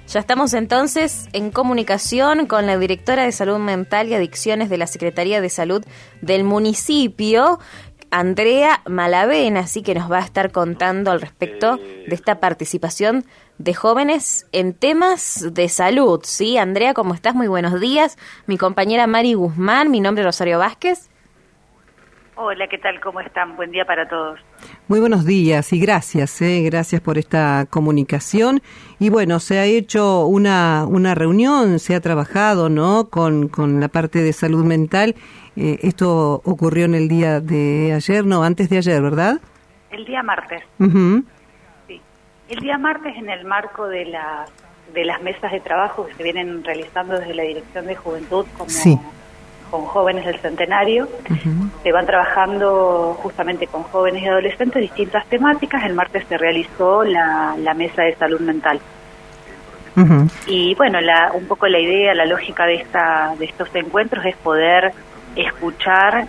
Ya estamos entonces en comunicación con la directora de Salud Mental y Adicciones de la Secretaría de Salud del municipio, Andrea Malavena, así que nos va a estar contando al respecto de esta participación de jóvenes en temas de salud. ¿Sí? Andrea, ¿cómo estás? Muy buenos días. Mi compañera Mari Guzmán, mi nombre es Rosario Vázquez. Hola, ¿qué tal? ¿Cómo están? Buen día para todos. Muy buenos días y gracias por esta comunicación. Y bueno, se ha hecho una reunión, se ha trabajado, ¿no?, con la parte de salud mental. Esto ocurrió en el día de ayer, no, antes de ayer, ¿verdad? El día martes. Uh-huh. Sí. El día martes, en el marco de las mesas de trabajo que se vienen realizando desde la Dirección de Juventud con jóvenes del Centenario, uh-huh, se van trabajando justamente con jóvenes y adolescentes distintas temáticas. El martes se realizó la mesa de salud mental. Uh-huh. Y bueno, un poco la idea, la lógica de estos encuentros es poder escuchar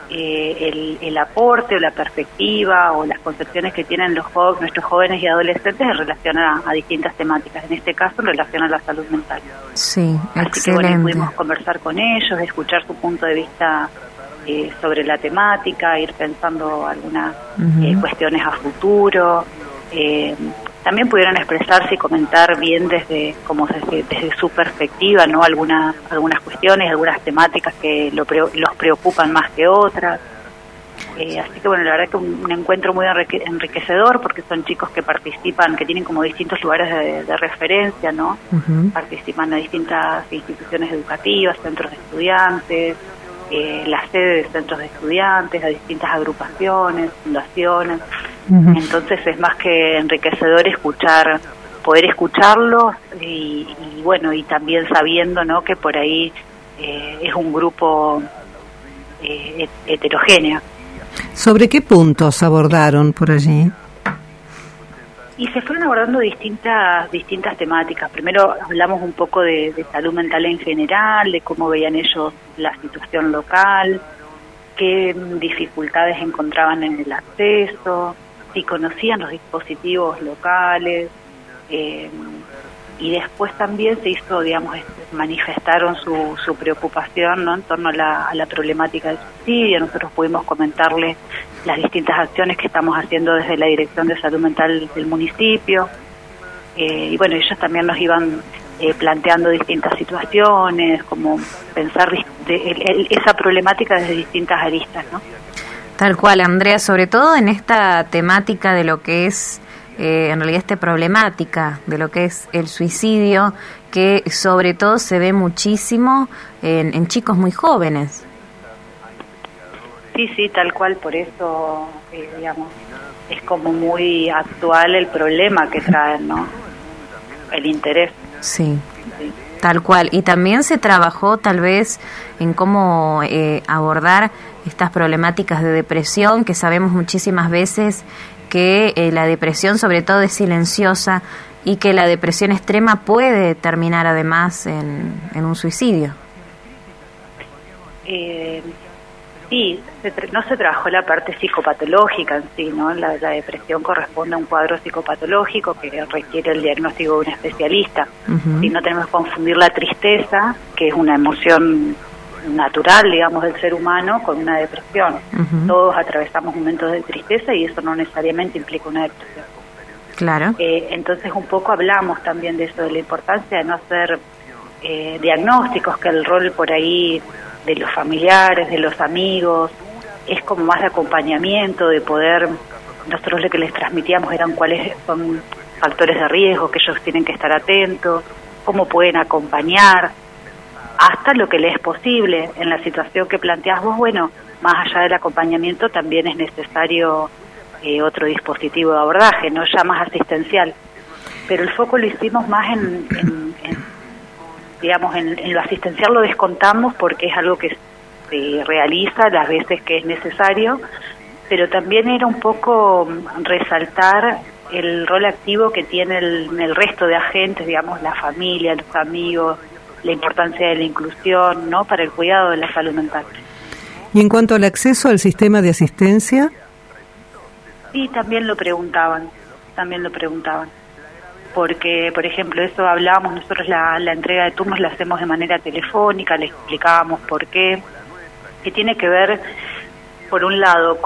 el aporte o la perspectiva o las concepciones que tienen nuestros jóvenes y adolescentes en relación a distintas temáticas, en este caso en relación a la salud mental. Sí, así excelente. Que bueno, pudimos conversar con ellos, escuchar su punto de vista sobre la temática, ir pensando algunas uh-huh, cuestiones a futuro. También pudieron expresarse y comentar bien desde su perspectiva, ¿no?, algunas cuestiones, algunas temáticas que los preocupan más que otras. Así que bueno, la verdad que un encuentro muy enriquecedor, porque son chicos que participan, que tienen como distintos lugares de referencia, ¿no? Uh-huh. Participan a distintas instituciones educativas, centros de estudiantes, las sedes de centros de estudiantes, a distintas agrupaciones, fundaciones. Uh-huh. Entonces es más que enriquecedor poder escucharlos y bueno, y también sabiendo, ¿no?, que por ahí es un grupo heterogéneo. ¿Sobre qué puntos abordaron por allí? Y se fueron abordando distintas temáticas. Primero hablamos un poco de salud mental en general, de cómo veían ellos la situación local, qué dificultades encontraban en el acceso, si conocían los dispositivos locales, y después también se hizo, manifestaron su preocupación, ¿no?, en torno a la problemática del suicidio. Nosotros pudimos comentarles las distintas acciones que estamos haciendo desde la Dirección de Salud Mental del municipio, y bueno, ellos también nos iban planteando distintas situaciones, como pensar esa problemática desde distintas aristas, ¿no? Tal cual, Andrea, sobre todo en esta temática de lo que es, en realidad esta problemática de lo que es el suicidio, que sobre todo se ve muchísimo en chicos muy jóvenes. Sí, tal cual, por eso, es como muy actual el problema que traen, ¿no?, el interés. Sí. Tal cual, y también se trabajó tal vez en cómo abordar estas problemáticas de depresión, que sabemos muchísimas veces que la depresión sobre todo es silenciosa y que la depresión extrema puede terminar además en un suicidio. Sí, no se trabajó la parte psicopatológica en sí, ¿no? La depresión corresponde a un cuadro psicopatológico que requiere el diagnóstico de un especialista. Uh-huh. Y no tenemos que confundir la tristeza, que es una emoción natural, del ser humano, con una depresión. Uh-huh. Todos atravesamos momentos de tristeza y eso no necesariamente implica una depresión. Claro. Entonces un poco hablamos también de eso, de la importancia de no hacer diagnósticos, que el rol por ahí de los familiares, de los amigos, es como más de acompañamiento, de poder, nosotros lo que les transmitíamos eran cuáles son factores de riesgo que ellos tienen que estar atentos, cómo pueden acompañar, hasta lo que les es posible. En la situación que planteás vos, bueno, más allá del acompañamiento también es necesario otro dispositivo de abordaje, no ya más asistencial, pero el foco lo hicimos más en lo asistencial. Lo descontamos porque es algo que se realiza las veces que es necesario, pero también era un poco resaltar el rol activo que tiene el resto de agentes, la familia, los amigos, la importancia de la inclusión, ¿no?, para el cuidado de la salud mental. ¿Y en cuanto al acceso al sistema de asistencia? Sí, también lo preguntaban. porque, por ejemplo, eso hablábamos, nosotros la entrega de turnos la hacemos de manera telefónica, le explicábamos por qué, que tiene que ver, por un lado,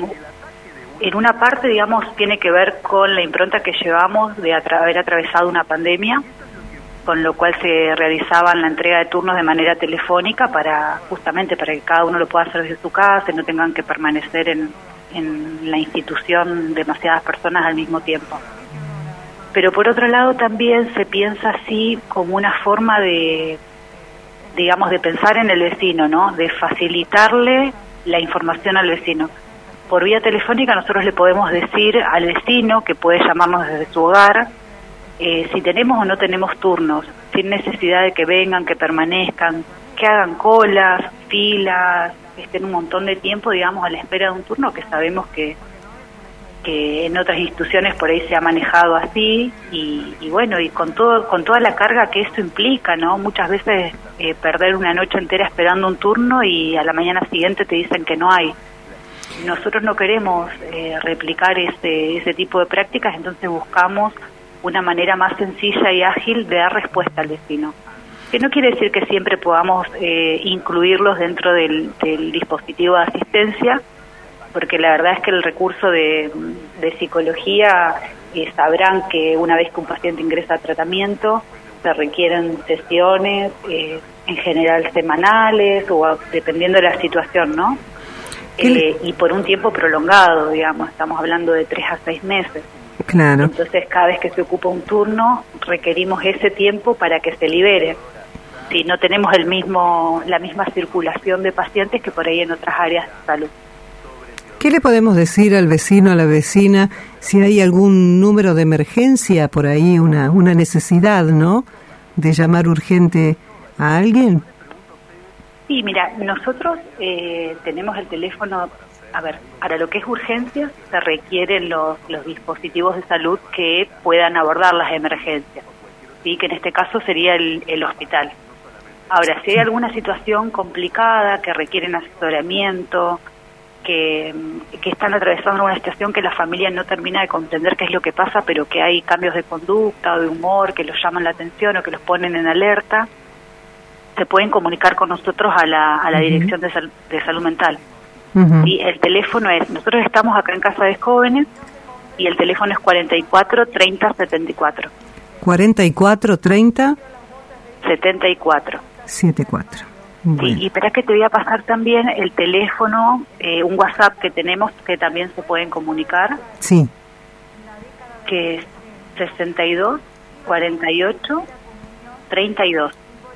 en una parte, digamos, tiene que ver con la impronta que llevamos de haber atravesado una pandemia, con lo cual se realizaban la entrega de turnos de manera telefónica justamente para que cada uno lo pueda hacer desde su casa y no tengan que permanecer en la institución demasiadas personas al mismo tiempo. Pero por otro lado también se piensa así como una forma de, digamos, de pensar en el vecino, ¿no? De facilitarle la información al vecino. Por vía telefónica nosotros le podemos decir al vecino que puede llamarnos desde su hogar, si tenemos o no tenemos turnos, sin necesidad de que vengan, que permanezcan, que hagan colas, filas, que estén un montón de tiempo, digamos, a la espera de un turno, que sabemos que en otras instituciones por ahí se ha manejado así, y bueno, y con toda la carga que esto implica, ¿no? Muchas veces perder una noche entera esperando un turno y a la mañana siguiente te dicen que no hay. Nosotros no queremos replicar ese tipo de prácticas, entonces buscamos una manera más sencilla y ágil de dar respuesta al vecino. Que no quiere decir que siempre podamos incluirlos dentro del dispositivo de asistencia, porque la verdad es que el recurso de psicología sabrán que una vez que un paciente ingresa a tratamiento se requieren sesiones, en general semanales o dependiendo de la situación, ¿no? Y por un tiempo prolongado, digamos, estamos hablando de 3 a 6 meses. Claro. Entonces, cada vez que se ocupa un turno, requerimos ese tiempo para que se libere. Si no tenemos la misma circulación de pacientes que por ahí en otras áreas de salud. ¿Qué le podemos decir al vecino, a la vecina, si hay algún número de emergencia por ahí, una necesidad, ¿no?, de llamar urgente a alguien? Sí, mira, nosotros tenemos el teléfono. A ver, para lo que es urgencias se requieren los dispositivos de salud que puedan abordar las emergencias, ¿sí? Que en este caso sería el hospital. Ahora, si hay alguna situación complicada que requieren asesoramiento, que están atravesando una situación que la familia no termina de comprender qué es lo que pasa, pero que hay cambios de conducta o de humor que los llaman la atención o que los ponen en alerta, se pueden comunicar con nosotros a la Dirección de Salud Mental. Y el teléfono nosotros estamos acá en Casa de Jóvenes y el teléfono es 44 30 74. 44 30 74. 74. Bueno. Sí, y espera que te voy a pasar también el teléfono, un WhatsApp que tenemos que también se pueden comunicar. Sí. Que es 62 48 32.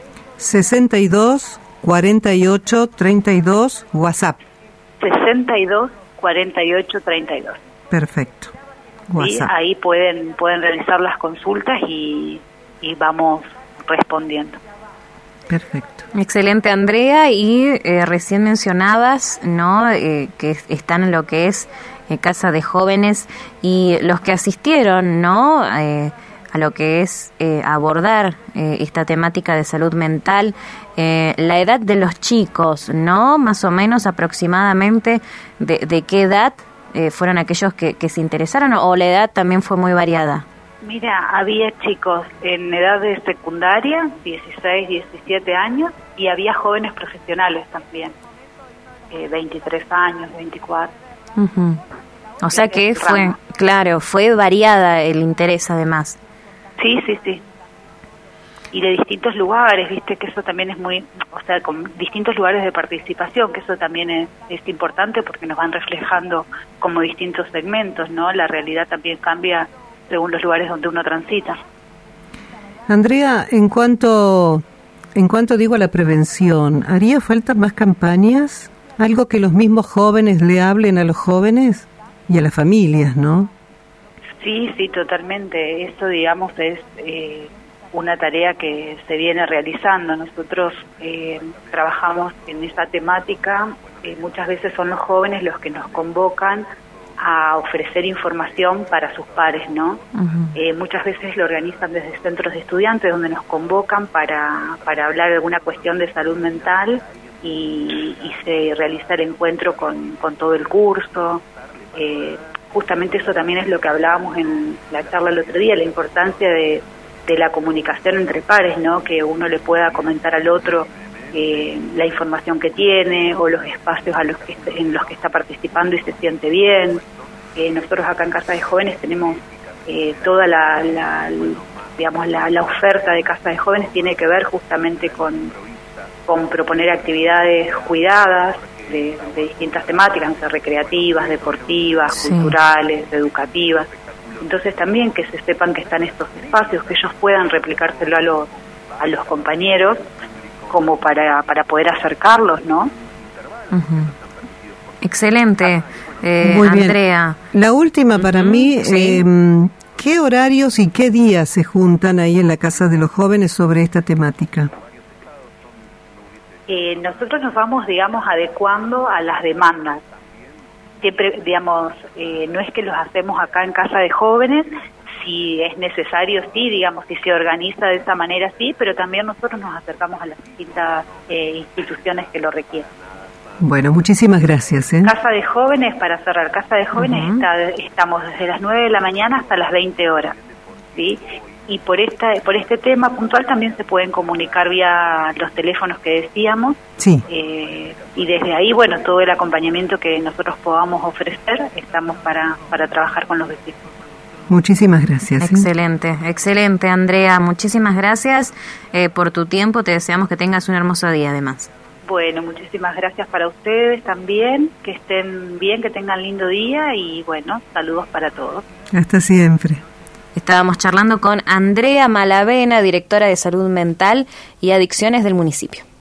62 48 32 WhatsApp. 62 48 32. Perfecto. WhatsApp. Y ahí pueden realizar las consultas y vamos respondiendo. Perfecto. Excelente, Andrea, y recién mencionabas, ¿no?, que están en lo que es Casa de Jóvenes y los que asistieron, ¿no?, a lo que es abordar esta temática de salud mental, la edad de los chicos, ¿no?, más o menos aproximadamente de qué edad fueron aquellos que se interesaron, o la edad también fue muy variada. Mira, había chicos en edad de secundaria, 16, 17 años, y había jóvenes profesionales también, 23 años, 24. Uh-huh. O sea que fue variada el interés además. Sí. Y de distintos lugares, viste que eso también es con distintos lugares de participación, que eso también es importante porque nos van reflejando como distintos segmentos, ¿no? La realidad también cambia según los lugares donde uno transita. Andrea, en cuanto digo a la prevención, ¿haría falta más campañas? ¿Algo que los mismos jóvenes le hablen a los jóvenes y a las familias, no? Sí, totalmente. Eso, digamos, es una tarea que se viene realizando. Nosotros trabajamos en esa temática. Muchas veces son los jóvenes los que nos convocan a ofrecer información para sus pares, ¿no? Uh-huh. Muchas veces lo organizan desde centros de estudiantes donde nos convocan para hablar de alguna cuestión de salud mental y se realiza el encuentro con todo el curso. justamente eso también es lo que hablábamos en la charla el otro día, la importancia de la comunicación entre pares, ¿no? Que uno le pueda comentar al otro la información que tiene o los espacios en los que está participando y se siente bien. Nosotros acá en Casa de Jóvenes tenemos toda la oferta de Casa de Jóvenes tiene que ver justamente con proponer actividades cuidadas de distintas temáticas, recreativas, deportivas, culturales, educativas. Entonces también que se sepan que están estos espacios, que ellos puedan replicárselo a los compañeros como para poder acercarlos, ¿no? Uh-huh. Excelente, Muy Andrea. Bien. La última para mí, sí. ¿Qué horarios y qué días se juntan ahí en la Casa de los Jóvenes sobre esta temática? Nosotros nos vamos, digamos, adecuando a las demandas. Siempre, digamos, no es que los hacemos acá en Casa de Jóvenes, si es necesario, sí, digamos, si se organiza de esa manera, sí, pero también nosotros nos acercamos a las distintas instituciones que lo requieren. Bueno, muchísimas gracias. Casa de Jóvenes, para cerrar, Casa de Jóvenes estamos desde las 9 de la mañana hasta las 20 horas, ¿sí? Y por este tema puntual también se pueden comunicar vía los teléfonos que decíamos. Sí. Y desde ahí, bueno, todo el acompañamiento que nosotros podamos ofrecer, estamos para trabajar con los vecinos. Muchísimas gracias. Excelente, excelente, Andrea. Muchísimas gracias por tu tiempo. Te deseamos que tengas un hermoso día, además. Bueno, muchísimas gracias para ustedes también. Que estén bien, que tengan lindo día y, bueno, saludos para todos. Hasta siempre. Estábamos charlando con Andrea Malavena, directora de Salud Mental y Adicciones del municipio.